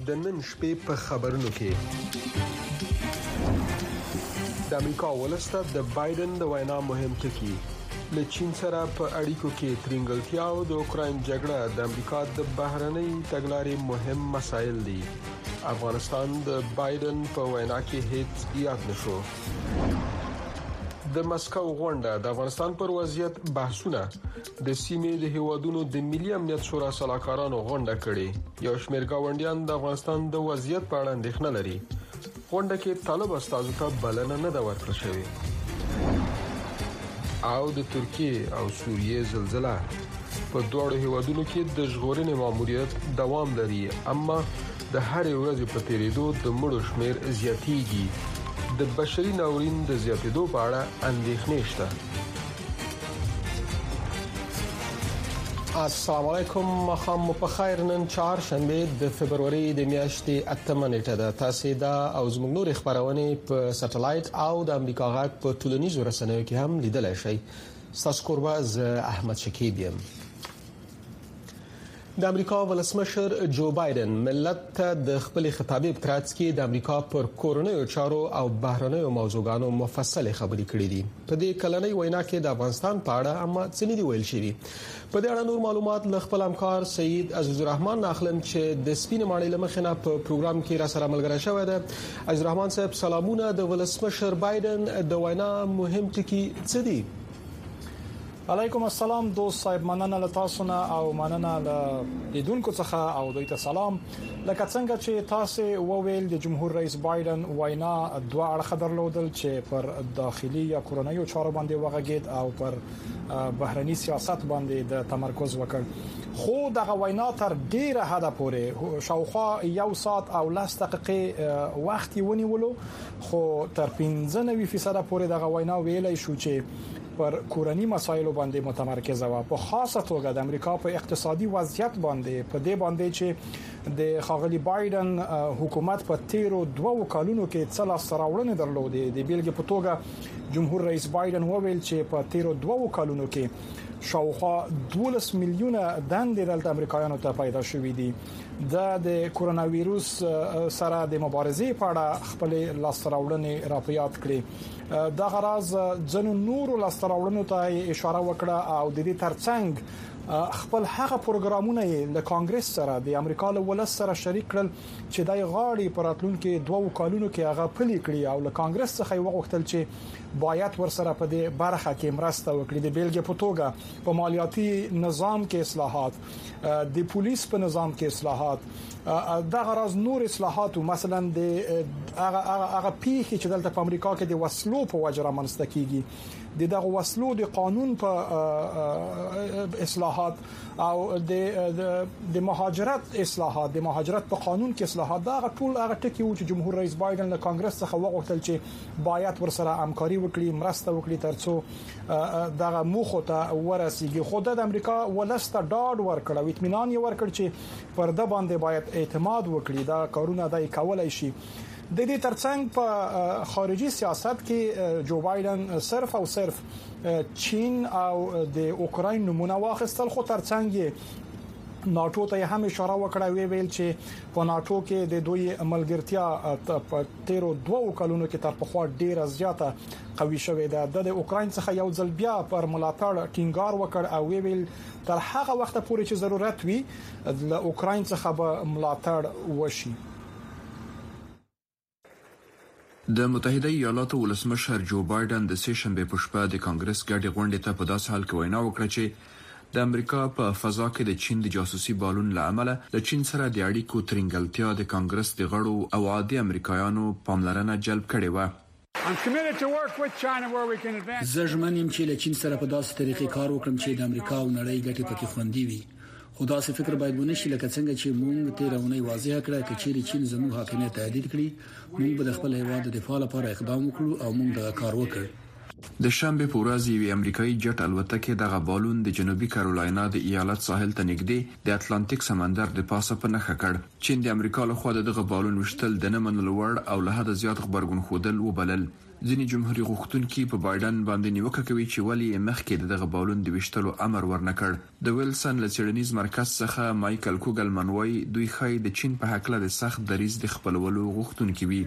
د نن شپې په خبرونو کې د امریکا ولسته د بایدن د وینا مهم ټکي له چین سره په اړیکو کې ترنګلتیا او د اوکرين جګړه د امریکا د بهرنۍ تګلارې مهم مسایل دي. افغانستان د بایدن په وینا کې هیڅ یاد نشو. د مسکو غونډه د افغانستان پر وضعیت بحثونه د سیمې د هیوادونو د ملي امنیت شورا سلاکارانو غونډه کړې. یو شمېر گاونډیان د افغانستان د وضعیت په اړه اندېښنه لري. غونډه کې طالب استازو ته بلنه نه ده ورکړل شوې. او د ترکیه او سوریې زلزلہ په دوه هیوادونو کې د ژغورنې ماموریت دوام لري، اما د هر ورځې په تیریدو د مړو شمیر زیاتېږي. د بشري ناورین د زیاتېدو په اړه اندېښنې شته. السلام علیکم، مخام په خیر. نن چهارشنبه د فبرवरी د میاشتې 8 نیټه ده. تاسو دا او زموږ نور خبرونه په سټلایټ او د امریکا غاک په ټولنیزو رسنیو کې هم لیدلای شئ. تاسو قربا ز احمد شکیب یم. د امریکا ولسمشر جو بایدن ملت ته د خپل خطابې په ترڅ کې د امریکا پر کورونیو چارو او بهرنیو موضوعاتو مفصل خبرې کړې دي. په دې کلنۍ وینا کې د افغانستان په اړه اما څه نه دی ویل شوی. په دې اړه نور معلومات له خپل همکار سید عزیز الرحمن ناخلم چې د سپین ماڼۍ لمخنه په پروګرام کې را سره ملګری شوی دی. عزیز الرحمن صاحب سلامونه. د ولسمشر بایدن د وینا مهم ټکي څه دي؟ علیکم السلام دوست صاحب، مننه له تاسو نه او مننه له لیدونکو څخه او دوی ته سلام. لکه څنګه چې تاسو وویل د جمهور رئیس بایدن وینا دوه اړخه درلودل چې پر داخلي یا کورنیو چارو باندې وغږید او پر بهرني سیاست باندې د تمرکز وکړ. خو دغه وینا تر ډیره حده پورې شاوخوا 1 ساعت او 10 دقیقې وخت ونیولو، خو تر 95% پورې دغه وینا ویلای شو چې پر کورنی مسایلو باندې متمرکز و. په خاصه توګه د امریکا په اقتصادي وضعیت باندې، په دې باندې چې د خاغلی بایدن حکومت په 13 کالونو کې څه لاسته راوړنې درلودې. د بیلګې په توګه جمهور رئیس بایدن وویل چې په 13 کالونو کې شاوخوا 12 میلیونه دندې دلته امریکایانو ته پیدا شوې دي. د کرونا وایروس سره د مبارزې په اړه خپل لاسته راوړنې راپیاد کړې. دا غراض ځنو نور لاسته راوړنو ته اشاره وکړه او د دې ترڅنګ خپل هغه پروګرامونه له کانګرس سره د امریکا له ولس سره شریک کړل چې دای غاړي پراتلونکو 2 کالونو کې هغه پلي کړی او له کانګرس څخه وغوښتل چې باید ورسره په دې برخه کې مرسته وکړي. د بیلګې په توګه په مالیاتي نظام کې اصلاحات، د پولیس په نظام کې اصلاحات، دا غراض نور اصلاحات، مثلا د هغه پیښې چې دلته په امریکا کې د وسلو په وجه رامنځته کیږي، دغه وسلو د قانون په اصلاحات او د مهاجرت اصلاحات، د مهاجرت په قانون کې اصلاحات، دا ټول هغه ټکي و چې جمهور رئیس بایدن له کانګرس څخه وغوښتل چې باید ورسره همکاري وکړي، مرسته وکړي ترڅو دغه موخه ته ورسیږي. خو د امریکا ولسته ډاډ ورکړ او اطمینان یې ورکړ چې پر د باندې باید اعتماد وکړي، دا کارونه دای کولای شي. د دې ترڅنګ په خارجي سیاست کې جو بایدن صرف او صرف چین او د اوکراین نمونه واخیستل، خو ترڅنګ ناتو ته هم اشاره وکړه ویل چې په ناتو کې د دوی ملګرتیا په 13 کلونو کې تر پخوا ډیره زیاته قوي شوې ده. د اوکراین څخه یو ځل بیا پر ملاتړ ټینګار وکړ او ویل تر هغه وخت پورې چې ضرورت وي د اوکراین څخه به ملاتړ وشي. د متحده ایالاتو ولسمشر جو بایدن د سه شنبه په شپه د کانګرس ګډې غونډې ته په داسې حال کې وینا وکړه چې د امریکا په فضا کې د چین د جاسوسي بالون لامل د چین سره د اړیکو ترنګلتیا د کانګرس د غړو او عادي امریکایانو پاملرنه جلب کړې و. زه ژمن یم چې له چین سره په داسې طریقې کار وکړم چې د امریکا او نړۍ ګټې پکې خوندي وي. خو داسې فکر باید ونه شي لکه څنګه چې موږ تیرونه واضح کړه چې چین زموږ حاکمیت تهدید کړي، موږ به خپل هیواد د دفاع لپاره اقدام وکړو او موږ دا کار وکړ. د شنبه په ورځ یو امریکایي جټ الوتکه دغه بالون د جنوبي کارولاینا د ایالت ساحل ته نږدې د اتلانتیک سمندر د پاسه په نخښه کړ. چین د امریکا له خوا دغه بالون وشتل د نه منلو وړ او له حد زیات خبرګون خودل وبلل. ځینې جمهوریت غوښتونکي په بایدن باندې نیوکه کوي چې ولی مخکې دغه بالون د وشتلو امر ورنکړ. د ویلسن له څېړنیز مرکز څخه مایکل کوګلمن وایي دوی ښایي د چین په هکله د سخت دریځ د خپلولو غوښتونکي وي.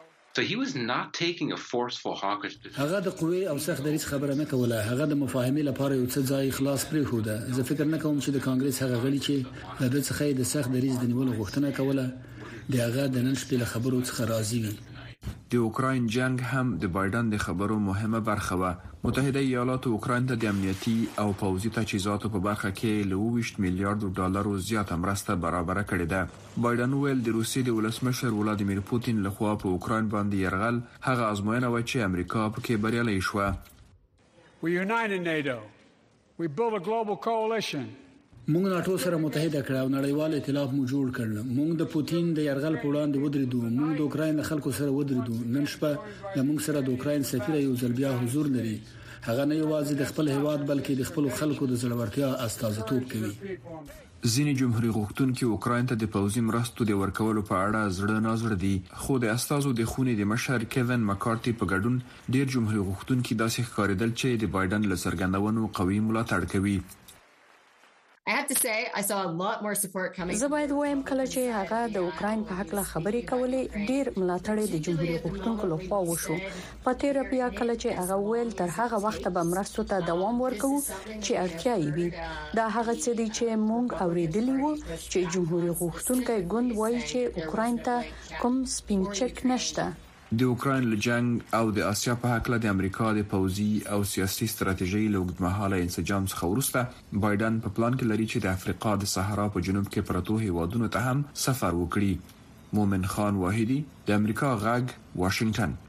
هغه د قوی او سخت دریځ خبره نه کوله. هغه د مفاهمې لپاره یو څه ځای خلاص پرېښوده. زه فکر نه کوم چې د کانګرس هغه غړي چې د دې څخه د سخت دریځ د نیولو غوښتنه کوله د هغه د نن شپې له خبرو څخه راضي وي. د اوکراین جنگ هم د بایدن د خبرو مهمه برخه و. متحده ایالات اوکراین ته د امنیتي او پوځي تجهیزاتو په برخه کې له 20 میلیارډ ډالرو زیاته مرسته برابر کړې ده. بایدن ویل د روسیې د ولسمشر ولادیمیر پوتین لخوا په اوکراین باندې يرغل هغه ازموینه و چې امریکا پکې بریالۍ شوه. We united NATO. We built a global coalition. موږ ناتو سره متحده کړو او نړیوال ائتلاف مو جوړ کړل. موږ د پوتین د يرغل په وړاندې ودرېدو. موږ د اوکراین خلکو سره ودرېدو. نن شپه د موږ سره د اوکراین سفیر یو ځل بیا حضور لري. هغه نه یوازې د خپل هیواد بلکې د خپل خلکو د زړورتیا استازیتوب کوي. ځینې جمهوریت غوښتونکي اوکراین ته د پوځي مرستو د ورکولو په اړه زړه نازړه دي. خو د استازو د خونې د مشر کیوین مکارتي په ګډون ډیر جمهوریت غوښتونکي داسې ښکارېدل چې د بایدن له څرګندونو قوي ملاتړ کوي. I have to say I saw a lot more support coming. زه باید وایم کله چې هغه د اوکراین په حق له خبرې کولې ډیر ملاتړ د جمهوریت غوښتونکو لخوا وشو. په تیر بیا کله چې هغه ویل تر هغه وخت به مرستو ته دوام ورکوو چې اړتیا یې وي. دا هغه څه دي چې موږ اوریدلی وو چې جمهوریت غوښتونکي ګوند وایي چې اوکراین ته کوم سپینچک نشته. د اوکراین له جنگ او د آسیا په حق له د امریکا د پوځي او سیاسي ستراتیژۍ له اوږدمهاله انسجام څخه وروسته بایدن په پلان کې لري چې د افریقا د صحرا په جنوب کې پروتو هیوادونو ته هم سفر وکړي. مومن خان واحدی د امریکا غږ واشنگټن.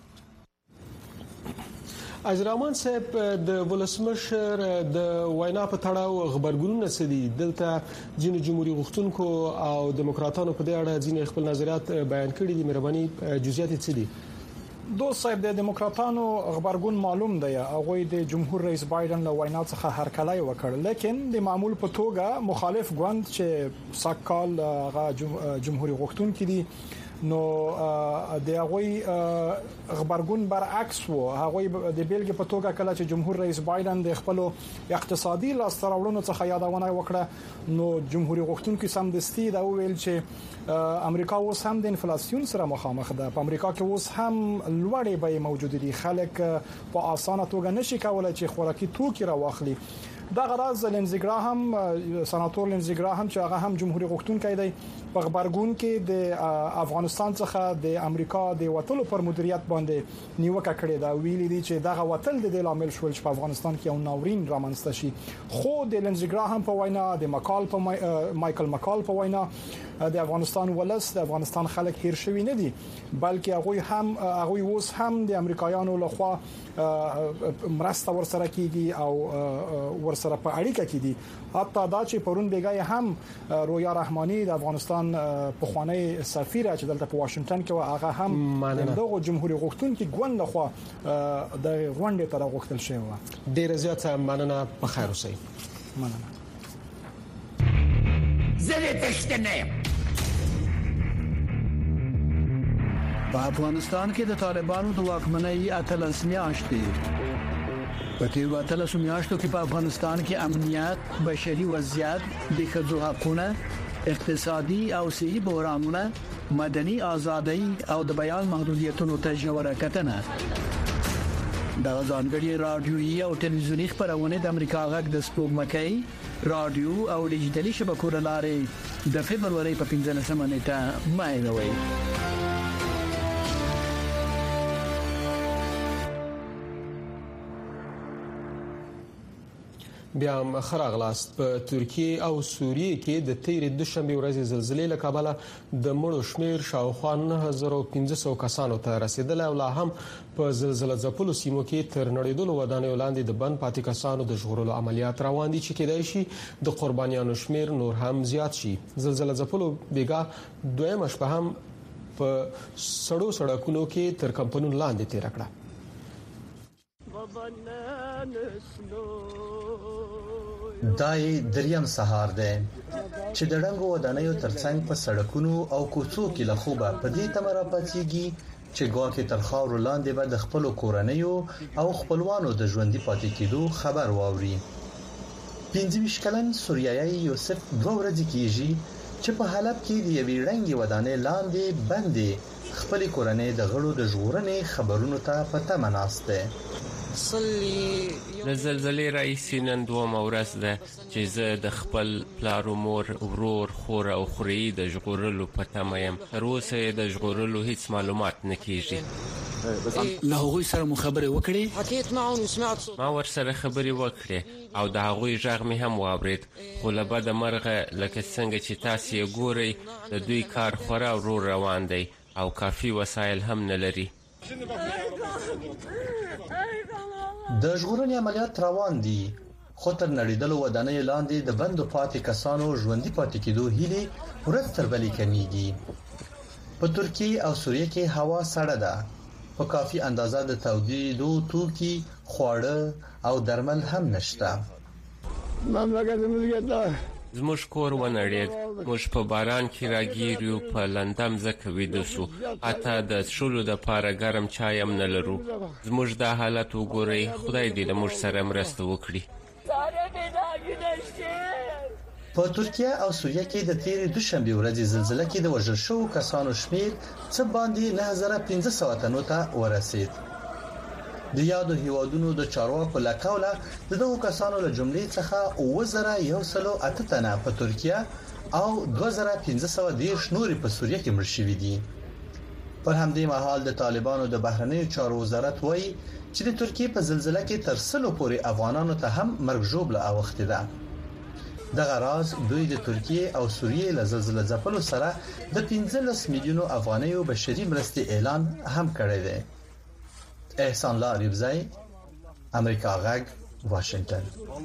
اجرمان صاحب د ولسمشر د وینا په تړاو خبرګونونه سدي دلته ځینې جمهوریت غوښتونکو او دیموکراتانو په دې اړه ځینې خپل نظریات بیان کړي دي. مهرباني جزئیات څه دي؟ دوست صاحب د دیموکراتانو خبرګون معلوم دی. هغه د جمهور رئیس بایدن له وینا څخه هرکلی وکړ، لیکن د معمول په توګه مخالف ګوند چې ساکال جمهوریت غوښتونکي دي نو د هغه خبرګون برعکس وو. هغه د بیلګې په توګه کله چې جمهور رئیس بایدن د خپل اقتصادي لاستهراوړنو څخه یادونه وکړه نو جمهوریت غوښتونکي سمدستي دا ویل چې امریکا اوس هم د انفلیسیون سره مخامخ ده. په امریکا کې اوس هم لوړې بیې موجود دي. خلک په اسانه توګه نشي کولای چې خوراکي توکي راوخلي. دا غراض لینزی ګراهم سناتور لینزی ګراهم چې هغه هم جمهوریت غوښتونکی دی په خبرګون کې د افغانستان څخه د امریکا د وټلو پر مدیریت باندې نیوکه کړې ده. ویلي دي چې دغه وټل د لامل شول چې په افغانستان کې یو ناورین رامنځته شي. خو د لینزی ګراهم په وینا د مایکل مکال په وینا د افغانستان ولس د افغانستان خلک هیر شوی نه دي بلکې هغه اوس هم د امریکایانو لخوا مرسته ورسره کیږي او ورسره په اړیکه کې دي. حتی دا چې پرون بیګای هم رویا رحمانی د افغانستان پخوانی سفیر چې دلته په واشنگټن کې و هغه هم دغه جمهوریت غوښتونکي ګوند لخوا د غونډې تر غوښتل شوی و. ډیر زیات مننه. په خیر اوسئ. مننه. زه تشتنه په افغانستان کې د طالبانو د واکمنۍ اتلس میاشتې په تیر اتلس میاشتو کې په افغانستان کې امنیت، بشري وضعیت، د ښځو حقوقونه، اقتصادي او سیاسي بحرانونه، مدني ازادي او د بیان محدودیتونو ته ژوره کتنه. د ځانګړي رادیويي او ټلویزیوني خبرونه د امریکا غږ د سپوږمکۍ رادیو او ډیجیټلي شبکو لارې د فبرवरी په 15 نیټه مایلوي. بیا خراغلاست. په ترکیه او سوریه کې د تیرې دوشنبه ورځې زلزلې له کبله د مړو شمیر شاوخوا 9500 کسانو ته رسیدل او لا هم په زلزلې ځپلو سیمو کې تر نړیدلو ودانیو لاندې د بند پاتې کسانو د ژغورلو عملیات روان دي چې کېدای شي د قربانیانو شمیر نور هم زیات شي. زلزلې ځپلو بیګا دویمه شپه هم په سړکونو کې تر کمپنون لاندې تیر کړه. دای دریم سهار ده چې د ډنګو ودانیو ترڅنګ په سړکونو او کوڅو کې لخوبه په دې تمره پاتېږي چې ګواکې تر خاورو لاندې به د خپل کورنیو او خپلوانو د ژوندۍ پاتې کېدو خبر واوري. 25 کلن سوریایي یوسف 2 ورځې کېږي چې په حلب کې د یوې رنګي ودانۍ لاندې بندي خپل کورنۍ د غړو د ژغورنې خبرونو ته په تمه ناشته. د زلزلې رئیسي نن 2 ورځ ده چې زه د خپل پلار او مور ورور خور او خوري د ژغورلو په تمه یم. تر اوسه د ژغورلو هیڅ معلومات نه کیږي. له هغوی سره مو خبرې وکړې؟ ما ورسره خبرې وکړې او د هغوی غږ مې هم واورید، خو له بده مرغه لکه څنګه چې تاسو یې ګورئ د دوی کار خورا ورو روان دی او کافي وسایل هم نه لري. د ژغورنې عملیات روان دي، خو تر نړیدلو ودانۍ لاندې د بندو پاتې کسانو ژوندۍ پاتې کېدو هیله ورځ تر بلې کمیږي. په ترکیه او سوریه کې هوا سړه ده، په کافي اندازه د تودېدو توکي، خواړه او درمل هم نشته. زموږ کور ونړید، موږ په باران کې راګیریو، په لندم ځکه ویده شو، حتی د څښلو دپاره ګرم چای هم نه لرو. زموږ دا حالت وګورئ، خدای دې له موږ سره مرسته وکړي. په ترکیه او سوریه کې د تیرې دوشنبه ورځې زلزلې کې د وژل شوو کسانو شمیر څه باندې 9500 تنو ته ورسید. د یادو هیوادونو د چارواکو له قوله د دغو کسانو له جملې څخه 2108 تنه په ترکیه او 2510 نورې په سوریه کې مړ شوي دي. پر همدې مهال د طالبانو د بهرنیو چارو وزارت وایي چې د ترکیه په زلزلې کې تر 100 پورې افغانانو ته هم مرګ ژوبله اوښتې ده. دغه راز دوی د ترکیه او سوریه له زلزلې ځپلو سره د 15 میلیونو افغانیو بشري مرستې اعلان هم کړی دی. احسان الله ریبزی، امریکا غږ، واشنگټن.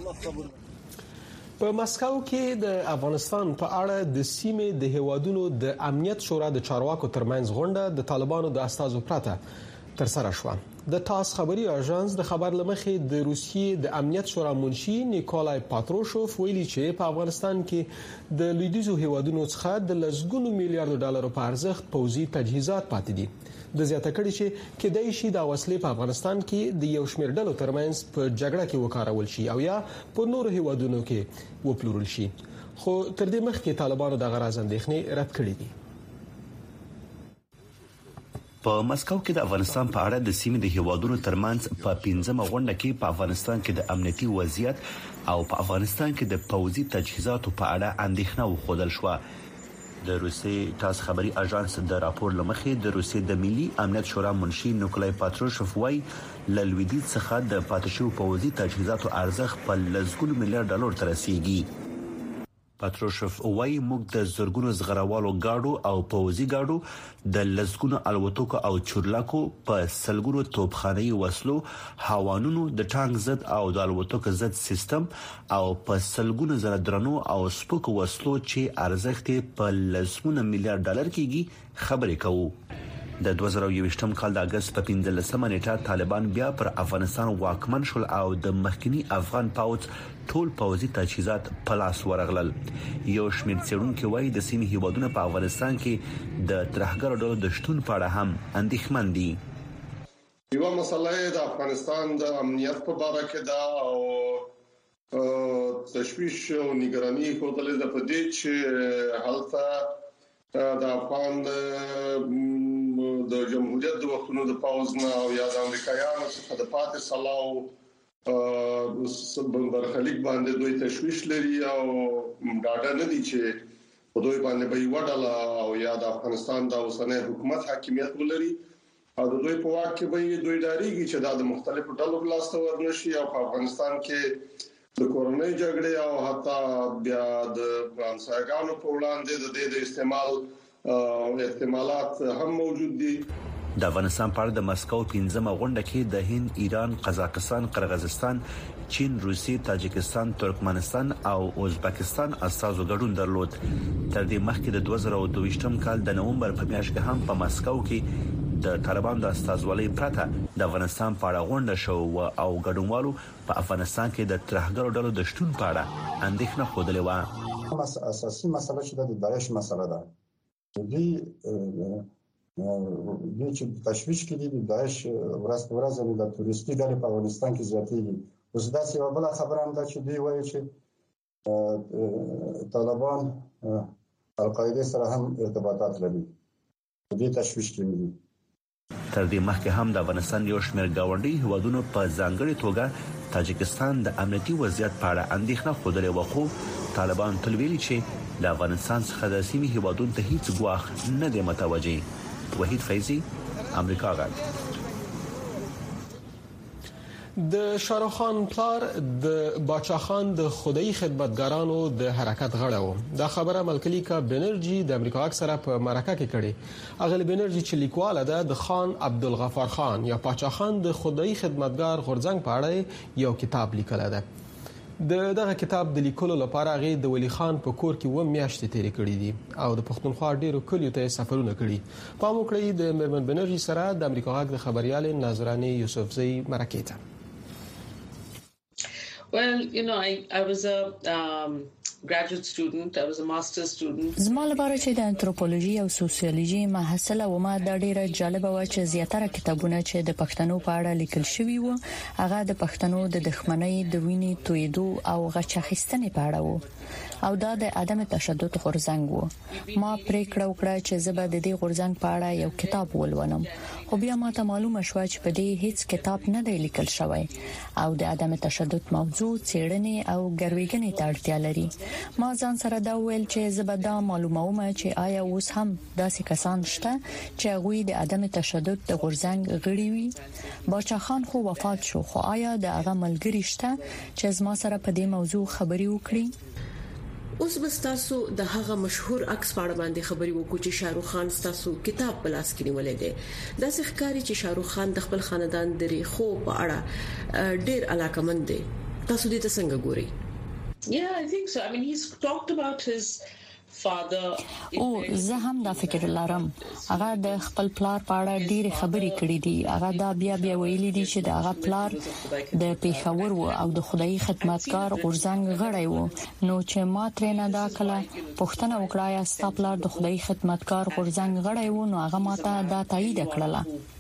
په مسکو کې د افغانستان په اړه د سیمې د هیوادونو د امنیت شورا د چارواکو ترمنځ غونډه د طالبانو د استازو پرته تر سره شوه. د تاس خبري اژانس د خبر لمخې د روسیې د امنیت شورا منشي نیکولای پاتروشوف ویلي چې په افغانستان کې د لویدیځو هیوادونو څخه د لسګونو میلیارډ ډالرو په ارزښت پوځي تجهیزات پاتې دي. د زیاته کړي چې کېدای شي د وسلې په افغانستان کې د یو شمېر ډلو ترمنځ په جګړه کې وکارول شي او یا په نورو هیوادونو کې وپلورل شي. خو تر دې مخکې طالبانو د غراز اندېښنې رد کړې دي. په مسکو کې د افغانستان په اړه د سیمې د هیوادونو ترمنځ په 15مه غونډه کې په افغانستان کې د امنیتي وضعیت او په افغانستان کې د پوځي تجهیزاتو په اړه اندېښنه وښودل شوه. د روسي تاس خبري اژانس د راپور لمخې د روسي د ملي امنیت شورا منشي نیکولای پاتروشوف وايي لویدیځ څخه د پاتشو پوځي تجهیزاتو ارزښت په لسګونو میلیارډ ډالر تر رسیدي. پاتروشوف وايي موږ د زرګونو زغروالو گاډو او پوځي گاډو د لسګونو الوتکو او چورلکو په سلګونو توپخانه‌ي وسلو، هاوانونو د ټانک ضد او د الوتکو ضد سیستم او په سلګونو زره درنو او سپکو وسلو چې ارزښت په لسګونو میلیارډ ډالر کېږي خبرې کوو. د 2021م کال د اگست په 15مه نیټه طالبان بیا پر افغانستان واکمن شول او د مخکنی افغان پوځ ټول پوځي تجهیزات په لاس ورغلل. یو شمېر څېړونکو وایي د سیمې هیوادونو په افغانستان کې د ترهګرو ډلو د شتون په اړه هم اندېښمن دي. یو مسله د افغانستان د امنیت په اړه کې دا او تشویش او نگرانی خوتلې د پدې چې حالته د افغان د جمهوریت د وختونو د پاوز نه او یا د امریکایانو څخه د پاتې سلاو برخلیک باندې دوی تشویش لري او ډاډه نه دي چې په دوی باندې به یو ډول او یا د افغانستان د اوسنۍ حکومت حاکمیت ولري او د دوی په واک کې به دوی ډاریږي چې د مختلفو ډلو بلاسته ورنشي او په افغانستان کې د کورونی جګړې او حتی بیا د فرانسایګانو په وړاندې د دې استعمال احتمالات هم موجود دي. د افغانستان په اړه د مسکو 15مه غونډه کې د هند، ایران، قزاقستان، قرغیزستان، چین، روسیې، تاجکستان، ترکمنستان او ازبکستان استازو ګډون درلود. تر دې مخکې د 2022م کال د نومبر په میاشت کې هم په مسکو کې د طالبانو د استازولۍ پرته د افغانستان په اړه غونډه شو او ګډونوالو په افغانستان کې د ترهګرو ډلو د شتون په اړه اندېښنه خوده و. اساسي مسله چې د داعش مسله ده. دوی چې تشویش کړي د داعش ورځ په ورځ د تروریستي ډلې په افغانستان کې زیاتېږي. اوس دا څه بل خبره هم ده چې دوی وایي چې طالبان القاعده سره هم ارتباطات لري. دې تشویش کړي. تر دې مخکې هم د افغانستان یو شمېر گاونډي هیوادونو په ځانګړي توګه تاجکستان د امنیتي وضعیت په اړه اندېښنه خوده و، خو طالبان تل ویلي چې د افغانستان څخه د سیمې هیوادونو ته هیڅ ګواښ نه دی متوجه. وحید فیضی، امریکا غږ. د شاروخ خان پلار د باچا خان د خدای خدمتګارانو د حرکت غړی و. دا خبره ملکلیکا بنرجی د امریکا سره په مرکه کې کړي. اغلی بنرجی چې لیکواله ده د خان عبدالغفار خان یا باچا خان د خدای خدمتګار غورځنګ په اړه یو کتاب لیکل ده. دغه کتاب د لیکلو لپاره غي د ولی خان په کور کې و میاشتې تیرې کړې دي او د پښتونخوا ډیرو کلیو ته سفرونه کړي. پام وکړئ د مرمن بنرجی سره د امریکا غږ د خبريال ناظرانه یوسفزئی مرکه ته. Well, I was a graduate student. I was a master's student. زما لپاره چې د انثروپولوژي او سوسیولوژي محصله و، ما د ډیره جالب و چې زیاتره کتابونه چې د پښتنو په اړه لیکل شوي وو هغه د پښتنو د دښمنۍ، د وینې تویدو او غچ اخیستنې په اړه وو او دا د عدم تشدد غورځنګ وو. ما پریکړه وکړه چې زه به د دې غورځنګ په اړه یو کتاب ولولم، خو بیا ما ته معلومه شوه چې په دې هیڅ کتاب نه دی لیکل شوی او د عدم تشدد موضوع څېړنې او ګرویګنې ته اړتیا لري. ما ځان سره دا ویل چې زه به دا معلوموم چې آیا اوس هم داسې کسان شته چې هغه د عدم تشدد د غورځنګ غړي وي. باچا خان خو وفات شو، خو آیا د هغه ملګری شته چې زما سره په دې موضوع خبري وکړي؟ اوس بس تاسو د هغه مشهور عکس پاړه باندې خبري وکړو چې شاروخ خان تاسو کتاب بلاس کړی ولې دی. دا ښکاری چې شاروخ خان د خپل خاندان د ریخو په اړه ډیر علاقمند دی. تاسو دې ته څنګه ګورئ؟ Yeah, I think so. I mean, he's talked about his father. او زه هم دا فکر لرم. هغه د خپل پلار په اړه ډېر خبرې کړې دي. هغه دا بیا ویلي دي چې د هغه پلار د پیښور او د خدای خدمتګار غورځنګ غړی و. نو چې ما ترې نه دا کله پښتنه وکړه یا ستا پلار د خدای خدمتګار غورځنګ غړی و، نو هغه ماته دا تایید کړله.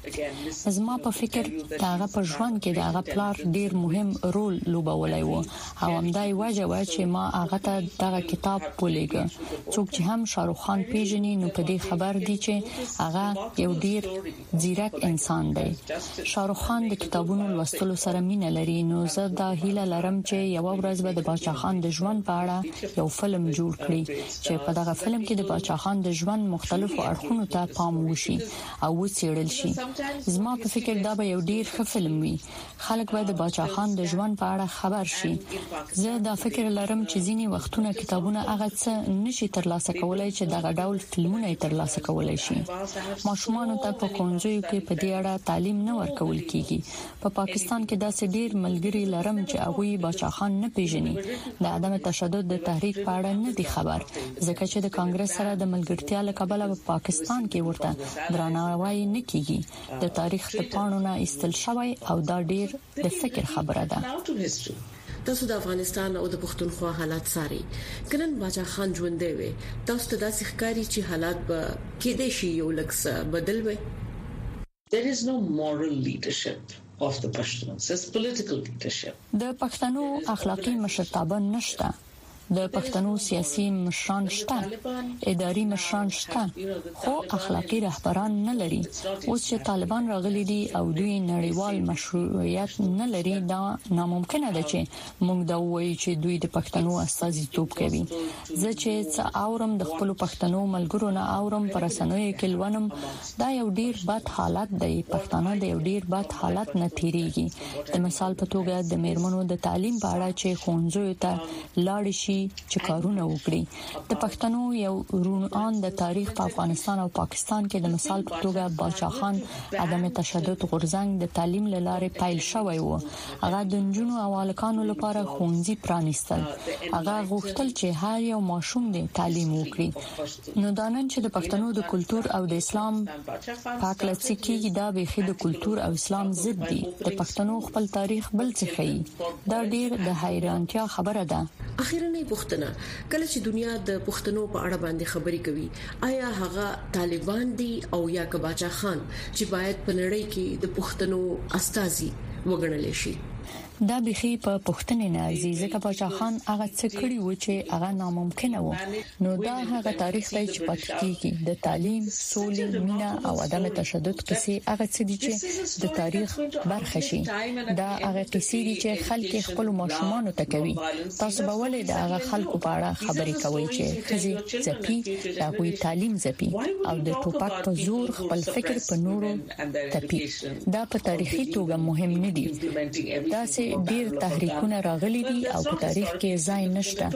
زما په فکر هغه په ژوند کې د هغه پلار ډیر مهم رول لوبولی و او همدای وجه و چې ما هغه ته دغه کتاب ولېږه. څوک چې هم شاروخ خان پیژني نو په دې خبر دي چې هغه یو ډیر ځیرک انسان دی. شاروخ خان د کتابونو لوستلو سره مینه لري، نو زه دا هیله لرم چې یو ورځ به د باچا خان د ژوند په اړه یو فلم جوړ کړي چې په دغه فلم کې د باچا خان د ژوند مختلفو اړخونو ته پام وشي او وڅېړل شي. زما په فکر دا به یو ډیر ښه فلم وي. خلک به د باچا خان د ژوند په اړه خبر شي. زه دا فکر لرم چې ځینی وختونه کتابونه هغه څه نشي ترلاسه کولای چې دغه ډول فلمونه ترلاسه کولای شي. ماشومان ته په کونځو کې په دې اړه تعلیم نه ورکول کیږي. په پاکستان کې داسې ډیر ملګری لرم چې هغه باچا خان نه پیژني. د عدم تشدد د تحریک په اړه نه دي خبر، ځکه چې د کانګرس سره د ملګرتیا له کبله په پاکستان کې ورته درناوی نه کیږي. د تاریخ د پاڼو نه ایستل شوی او دا ډیر د فکر خبره ده. تاسو د افغانستان او د پښتونخوا حالات ساري کنن باچا خان ژوند دی، تاسو ته داسې ښکاری چې حالات به کېدې شي یو لکس بدل وي. There is no moral leadership of the Pashtuns. It's political leadership. د پښتنو اخلاقی مشرتابه نشته. د پښتنو سیاسي مشران شته، اداري مشران شته، خو اخلاقی رهبران نه لري. اوس چې طالبان راغلي دي او دوی نړیوال مشروعیت نه لري، دا ناممکن ده چې موږ دا وایو چې دوی د پښتنو استازیتوب کوي. زه چې څه اورم د خپل پښتنو ملګرو نه اورم پر رسنیو کې لونم، دا یو ډیر بد حالت دی. پښتانه د یو ډیر بد حالت نه تیریږي. د مثال په توګه د میرمنو د تعلیم په اړه چې ښوونځیو ته لاړ شي چې کارونه وکړي. د پښتنو یو رونان د تاریخ په افغانستان او پاکستان کې د مثال په توګه باچا خان عدم تشدد غورځنګ د تعلیم لاره پیل شوی و. هغه د نجونو او هلکانو لپاره ښوونځي پرانیستل. هغه غوښتل چې هر یو ماشوم د تعلیم وکړي. نو دا نن چې د پښتنو د کلچر او د اسلام پاکلڅي کې دا به د کلچر او اسلام ضد دي. د پښتنو خپل تاریخ بل څه ښيي. دا ډیر د حیرانتیا خبره ده. اخیرنه لومړنۍ پوښتنه کله چې دنیا د پښتنو په اړه باندې خبري کوي آیا هغه طالبان دي او یا کباچا خان چې باید په نړۍ کې د پښتنو استازي وګڼل شي؟ دا بخي په پښتنې نه عزیزه کباچا خان هغه څه کړی و چې هغه ناممکن و. نو دا هغه تاریخ دی چې پاتې کیږي د تعلیم، سولې، مینا او عدم تشدد کیسې هغه څه دي چې د تاریخ برخه شي. دا هغه کیسې دي چې خلک خپل ماشومان ته کوي. تاسو به ولې د هغه خلکو په اړه خبرې کوئ چې خزي ځپي، هغه تعلیم ځپي او د ټوپک په زور خپل فکر په نورو تپي. دا په تاریخي توګه مهم نه دي. دا ډیر تحریکونه راغلي دي او په تاریخ کې ځای نشته.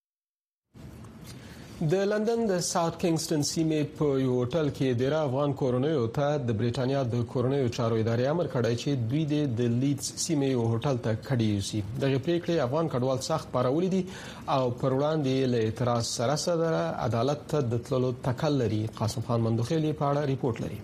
د لندن د ساوث کینګسټن سیمې په یو هوټل کې ډیر افغان کورنیو ته د بریټانیا د کورنیو چارو ادارې امر کړی چې دوی د لیډز سیمې یو هوټل ته کډي یوسي. دغه پریکړې افغان کډوال سخت پارولې دي او پر وړاندې له اعتراض سره سره عدالت ته د تللو تکل لري. قاسم خان مندوخیلی په اړه ریپورت لري.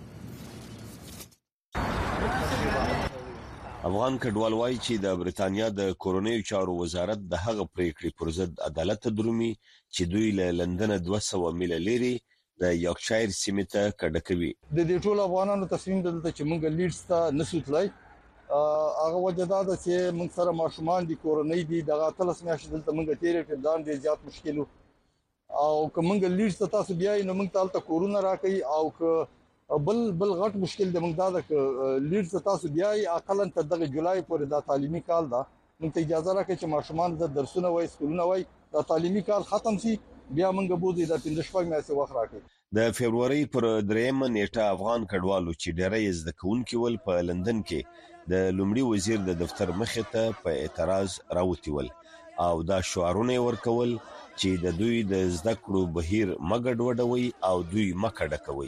افغان کډوال وایي چې د بریټانیا د کورنیو چارو وزارت د هغه پریکړې پر ضد عدالت ته درومي چې دوی له لندن 200 میله لري د یورکشایر سیمې ته کډه کوي. د دې ټول افغانانو تصمیم دلته چې موږ لیډز ته نسوتلای هغه وجه دا ده چې موږ سره ماشومان دي، کورنۍ دي، دغه تلس میاشتې دلته موږ تیرې کړې، ځان دې زیات مشکل او کومه لیډز ته تاسو بیا نو موږ تالته کورونا راکې او که بل غټ مشکل د موږ دا د لیډز تاسو بیا اقلن ته د جولای پورې د تعلیمي کال دا موږ ته اجازه راکړي چې ماشومان د درسونه وای سکولونه وای د تعلیمي کال ختم شي بیا موږ بوزي د 15 میاشتې وخت راکړي. د فبرवरी پر 3 نیټه افغان کډوالو چې ډېری زده کوونکي ول په لندن کې د لومړي وزیر د دفتر مخې ته په اعتراض راوتی ول او دا شعارونه ورکول چې د دوی د زده کړو بهیر مګډ وډوي او دوی مکړه کوي.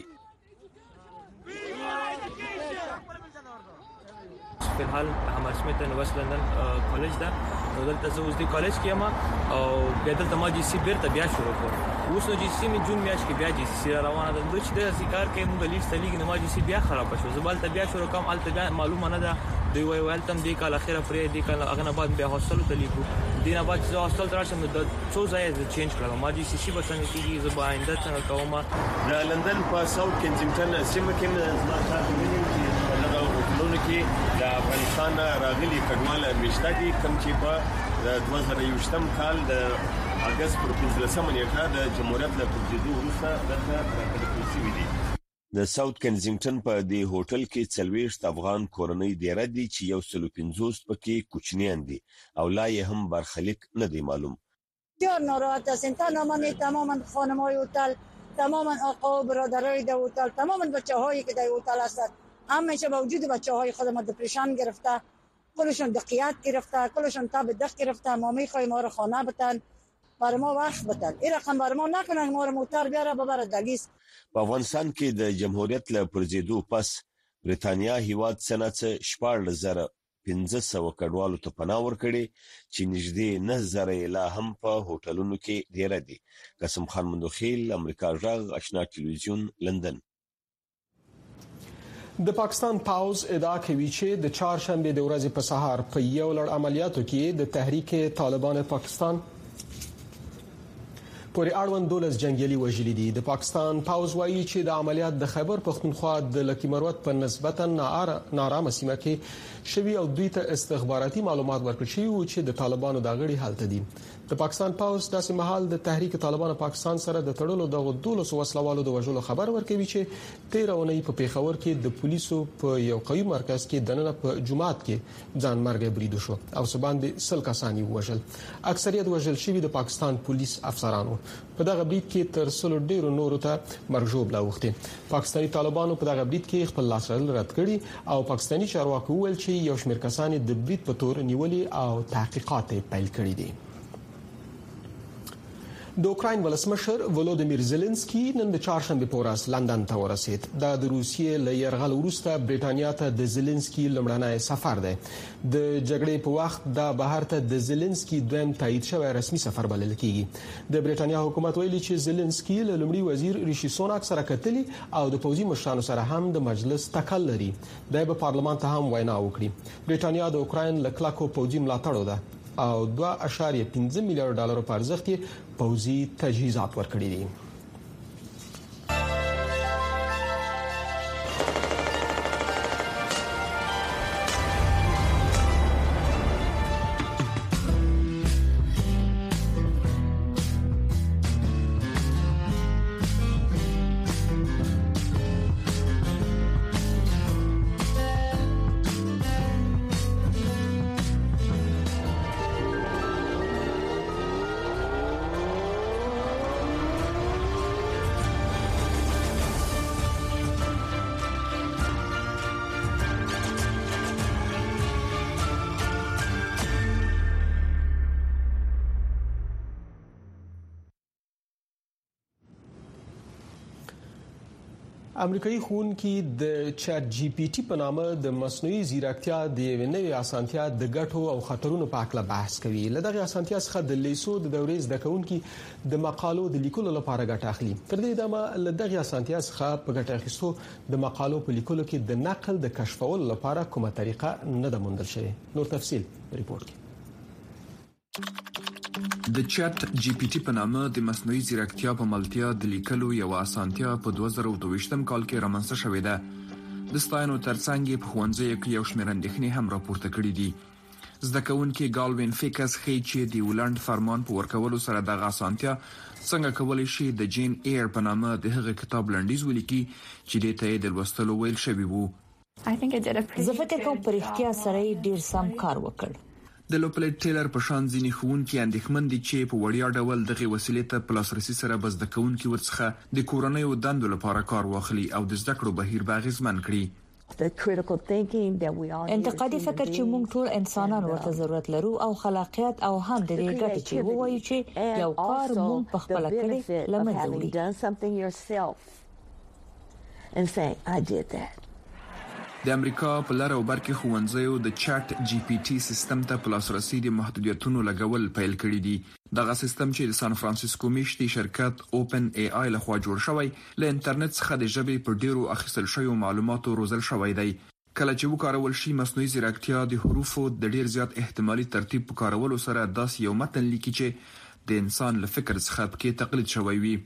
فلحال همر سمیت یونیورسيټي لندن کالج دا دلته زه اوس د کالج کې یم او بیا دلته ما جی سی بیرته بیا شروع کړ. اوس نو جی سی می جون میاشت کې بیا جی سی روانه ده. د چې د ذکر کې موږ لیست لیګ نه ما جی سی بیا خراب شو. زبال ته بیا شروع کوم الته بیا معلومه نه ده دوی وایي تم دې کال اخیره پرې دې کال هغه نه بعد بیا هاستل ته لیکو دینه بعد چې هاستل ترشم د څو ځای چینج کړم. ما جی سی سی بسنګ کېږي زه به آینده څنګه کوم. د لندن په ساوث کینزینګټن سیمه کې زما تاسو وینئ کې د افغانستان راغلي کډوال مشته دي کوم چې په 2020 کال د اگست پر 15 نیټه د جمهوریت له تجدید وروسته دغه راکړل شوی دی. د ساوث کینزینګټن په دې هوټل کې 40 افغان کورنۍ ډیره دي چې یو 150 پکې کوچنیان دي او لا یې هم برخلیک نه دی معلوم. بسیار ناراحت هستیم. تماما خانم‌های هتل، تماما آقا و برادرای در هتل، تماما بچه‌هایی که در هتل هستند همیشه با وجود بچه‌های خودم دپرشن گرفته، کلشون دقیقیت گرفته، کلشون تاب دق گرفته. ما می‌خوایم ما رو خانه بتن، برای ما وقت بتن. این رقم برای ما نکنن ما رو موتر بیاره ببره دلیس. په افغانستان کې د جمهوریت له پرځېدو پس بریټانیا هیواد سنت 14,500 کډوالو ته پناه ورکړي چې نږدې 9,000 لا هم په هوټلونو کې ډیر دي. قاسم خان مندوخیل، امریکا غږ، آشنا ټلویزیون، لندن. د پاکستان پاوز ادعا کوي چې د چهارشنبه د ورځې په سهار په یو لړ عملیاتو کې د تحریک طالبان پاکستان پورې اړوند 12 جنگیالي وژلي دي. د پاکستان پاوز وایي چې د عملیات د خیبر پختونخوا د لکی مروت په نسبتا نارامه سیمه کې شوی او دوی ته استخباراتي معلومات ورکړل شوی و چې د طالبانو د غړي حالت دي. د پاکستان پاوز داسې مهال د تحریک طالبان پاکستان سره د تړلو د 12 وسلوالو د وژلو خبر ورکوي چې 13 اونۍ په پیښور کې د پولیسو په یو قوي مرکز کې دننه په جمعات کې ځان مرګ برید شو او سباندې سل کسانی وژل. اکثریت وژل شوی د پاکستان پولیس افسرانو. په دغه برید کې تر سلو ډیرو نورو ته مرګ ژوبله وخته. پاکستاني طالبانو په دغه برید کې خپل لاسرل رد کړي او پاکستاني چارواکو ویل چې یو شمېر کسان د برید په تور نیولې او تحقیقات پیل کړي دي. د اوکراین ولسمشر ولودیمیر زيلنسکي نن د چهارشنبه په ورځ لندن ته ورسید. د روسیې له یرغل وروسته بریټانیا ته د زيلنسکي لمړنی سفر دی. د جګړې په وخت د بهر ته د زيلنسکي دویم تایید شوی رسمي سفر بلل کیږي. د بریټانیا حکومت ویلي چې زيلنسکي له لومړي وزیر ریشي سوناک سره کتلي او د پوځي مشرانو سره هم د مجلس تکل لري. د پارلمان ته هم وینا وکړي. بریټانیا د اوکراین له کلکو پوځي ملاتړو ده او 2.15 میلیارډ ډالر په ارزښت پوځي تجهیزات ورکړي دي. امریکایي ښوونکي د چات جی پی ټي په نامه د مصنوعي ځیرکتیا د یوې نوې اسانتیا د ګټو او خطرونو په اړه بحث کوي. لدغه اسانتیا څخه د لیسو د دورې زده کوونکي د مقالو د لیکلو لپاره ګټه اخلي. تر دې دمه لدغه اسانتیا څخه په ګټه اخیستو د مقالو په لیکلو کې د نقل د کشفولو لپاره کومه طریقه نه ده موندل شوې. نور تفصیل ریپورت کې. د چات جی پی ټي په نامه د مصنوعي ځیرکتیا په ملتیا د لیکلو یو اسانتیا په 2022م کال کې رامنځته شوې ده. د ستاینو ترڅنګ په ښوونځیو کې یو شمېر اندېښنې هم راپورته کړې دي. زده کوونکي ګالوین فیکس ښیي چې د ولند فرمان په ورکولو سره دغه اسانتیا څنګه کولای شي د جین ایر په نامه د هغه کتاب لنډیز ولیکي چې د ته د لوستلو ویل شوی وو. زه فکر کوم پر احتیا سره ډیر سم کار وکړ. د لوپلیټ ټیلر په شان ځینې ښوونکي اندېښمن دي چې په وړیا ډول دغه وسیلې ته په لاسرسي سره بس د کوونکي ورڅخه د کورنۍ دندو لپاره کار واخلي او د زده کړو بهیر به اغیزمن کړي. انتقادي فکر چې موږ ټول انسانان ورته ضرورت لرو او خلاقیت او هم د دې ګټې چې وایي چې یو کار موږ په خپل کړی لمنځه وړي. د امریکا په لار او بر کې ښوونځیو د چات جی پی ټي سیستم ته په لاسرسي د محدودیتونو لګول پیل کړی دي. دغه سیستم چې د سان فرانسیسکو میشتي شرکت اوپن ای آی لخوا جوړ شوی له انټرنیټ څخه د ژبې په ډیرو اخیستل شویو معلوماتو روزل شوی دی. کله چې وکارول شي مصنوعي ځیرکتیا د حروفو د ډیر زیات احتمالي ترتیب په کارولو سره داسې یو متن لیکي چې د انسان له فکر څخه پکې تقلید شوی وي.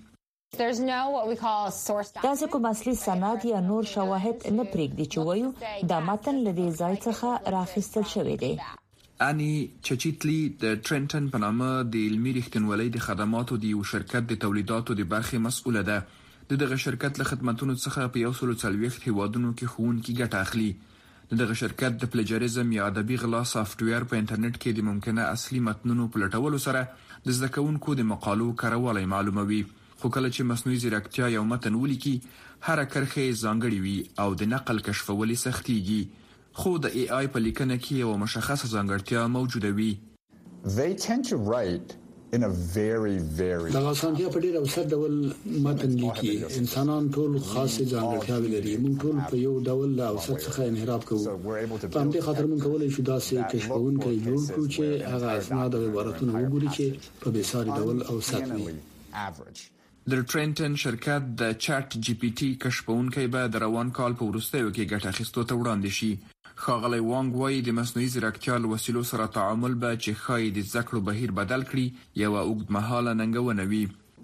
داسې کوم اصلي سند یا نور شواهد نه پرېږدي چې وایو دا متن له دې ځای څخه راخیستل شوی دی. اني چچیتلی د ټرنټن په نامه د علمي رښتینولۍ د خدماتو د یو شرکت د تولیداتو د برخې مسؤله ده. دغه شرکت له خدماتو څخه په 140 هیوادونو کې ښوونکي ګټه اخلي. دغه شرکت د پلیجریزم یا ادبي غلا سافټویر په انټرنیټ کې د ممکنه اصلي متنونو په لټولو سره د زده کوونکو د مقالو کارولای معلوموي. خو کله چې مصنوعي ځیرکتیا یو متن ولیکي هر کرښه ځانګړې وي او د نقل کشفول سختيږي. خو د ای آی په لیکنه کې یو مشخصه ځانګړتیا موجوده وي. They tend to write in a very دا اسانتیا په ډیر اوسط ډول متن لیکي. انسانان ټول خاصه ځانګړتیاوې لري. موږ ټول په یو ډول له اوسط څخه انحراف کوو. په همدې خاطر موږ کولای شو داسې کشفونکي جوړ کړو چې هغه اسناد او عبارتونه وګوري چې په بېساري ډول اوسط وي. د ټرنټن شرکت د چات جی پی ټي کشفونکي به د روان کال په وروستیو کې ګټه اخیستو ته وړاندې شي. ښاغلی وانګ وایي د مصنوعي ځیرکتیا له وسیلو سره تعامل به چې ښایي د زده کړو بهیر بدل کړي یو اوږدمهاله ننګونه وي.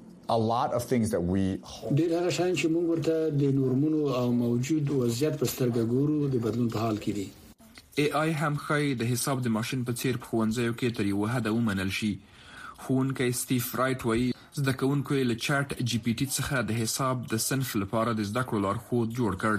ډېر هغه شیان چې موږ ورته د نورمونو او موجود وضعیت په سترګه ګورو د بدلون په حال کې دي. ای آی هم ښایي د حساب د ماشين په څیر په ښوونځیو کې تر یو حده ومنل شي. ښوونکی سټیف رایټ وایي زده کوونکو له چات جی پی ټي څخه د حساب د صنف لپاره د زده کړو لارښود جوړ کړ.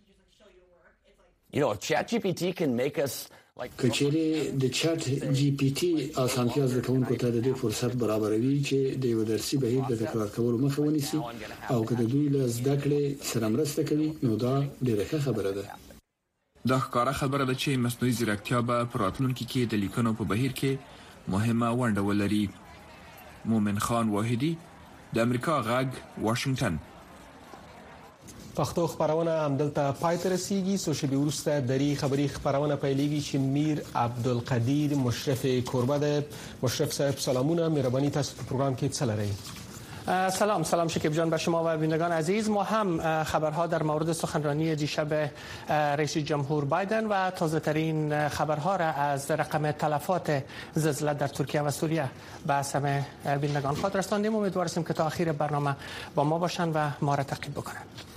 کچېره د چات جی پی ټي اسانتیا زده کوونکو ته د دې فرصت برابروي چې د یو درسي بهیر د تکرار کولو مخه ونیسي او که د دوی له زده کړې سره مرسته کوي نو دا ډېره ښه خبره ده. دا ښکاره خبره ده چې مصنوعي ځیرکتیا به په راتلونکي کې د لیکنو په بهیر کې مهمه ونډه ولري. مومن خان واحدی د امریکا غږ واشنگټن. پښتو خبرونه همدلته پای ته رسیدي. سوشل ورسته دری خبری خبرونه پیلېږي چې میر عبدالقدیر مشرف کوربه ده. مشرف صاحب سلامونه، مهرباني تاسو په پروګرام کې څه لرئ؟ سلام شکیب جان به شما و بینندگان عزیز. ما هم خبرها در مورد سخنرانی دیشب رئیس جمهور بایدن و تازه ترین خبرها را از رقم تلفات زلزله در ترکیه و سوریه به همه بینندگان خاطر رساندیم. امیدواریم که تا آخر برنامه با ما باشند و ما را تعقیب بکنند.